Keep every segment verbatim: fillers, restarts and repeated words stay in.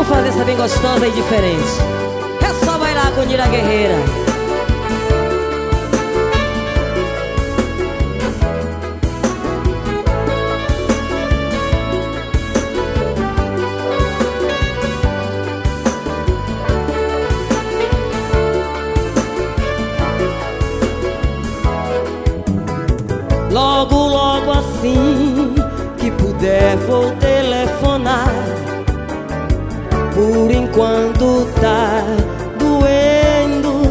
Vamos fazer essa bem gostosa e diferente. É só bailar com Nira Guerreira. Logo, logo assim que puder vou telefonar. Por enquanto tá doendo.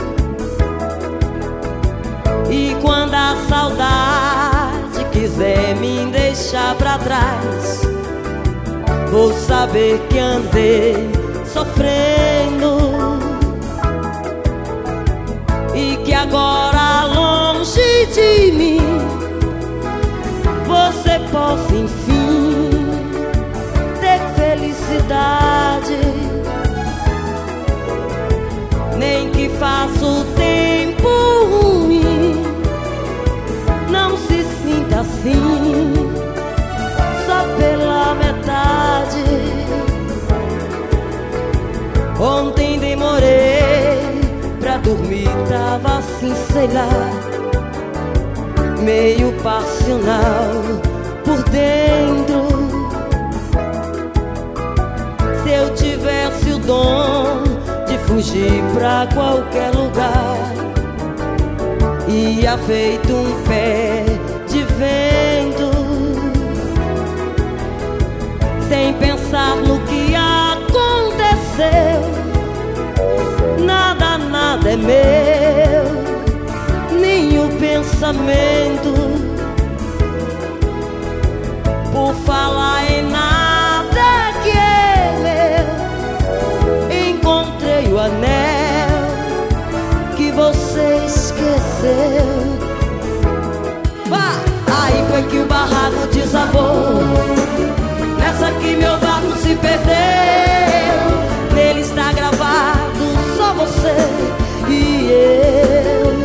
E quando a saudade quiser me deixar pra trás, vou saber que andei sofrendo e que agora longe de mim você possa enfim ter felicidade. Nem que faça o tempo ruim, não se sinta assim só pela metade. Ontem demorei pra dormir, tava assim, sei lá, meio passional por dentro. Se eu tivesse o dom de fugir pra qualquer lugar, ia feito um pé de vento, sem pensar no que aconteceu. Nada, nada é meu, nem o pensamento. Por falar em nada que é meu, encontrei o anel que você esqueceu. Ah, aí foi que o barraco desabou. Nessa que meu barco se perdeu. Nele está gravado só você e eu.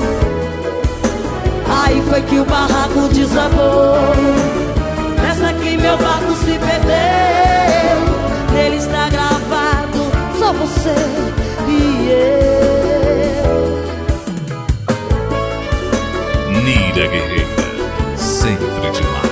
Aí foi que o barraco desabou. Nessa que meu barco se perdeu. Nele está gravado só você e eu. Nira Guerreira, sempre demais.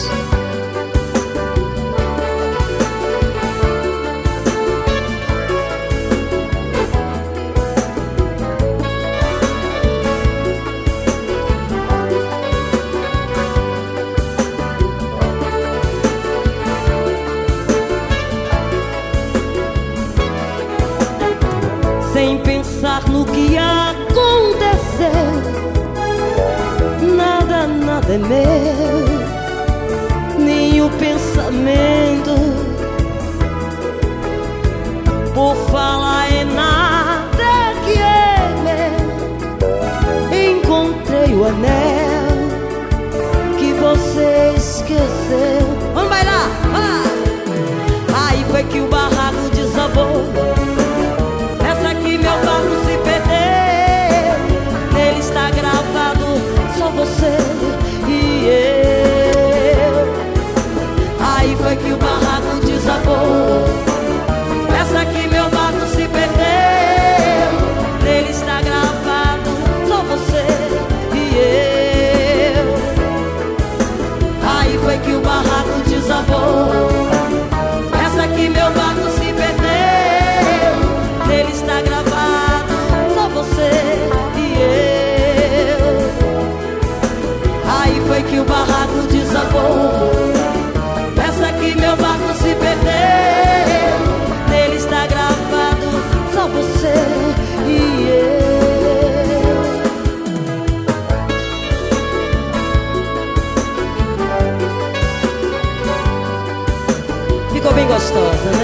Sem pensar no que aconteceu. Nada, nada é meu, nem o pensamento. Por falar em nada que é meu, encontrei o anel que você esqueceu. Vamos bailar! Ah! Aí foi que o barraco desabou. Meu barco se perdeu. Nele está gravado só você e eu. Aí foi que o barraco desabou. Essa aqui meu barco se perdeu. Nele está gravado só você e eu. Aí foi que o barraco desabou. Essa aqui meu barco se perdeu. Nele está gravado você e eu. Aí foi que o barraco desabou. Essa aqui meu barco se perdeu. Nele está gravado só você e eu. Ficou bem gostosa, né?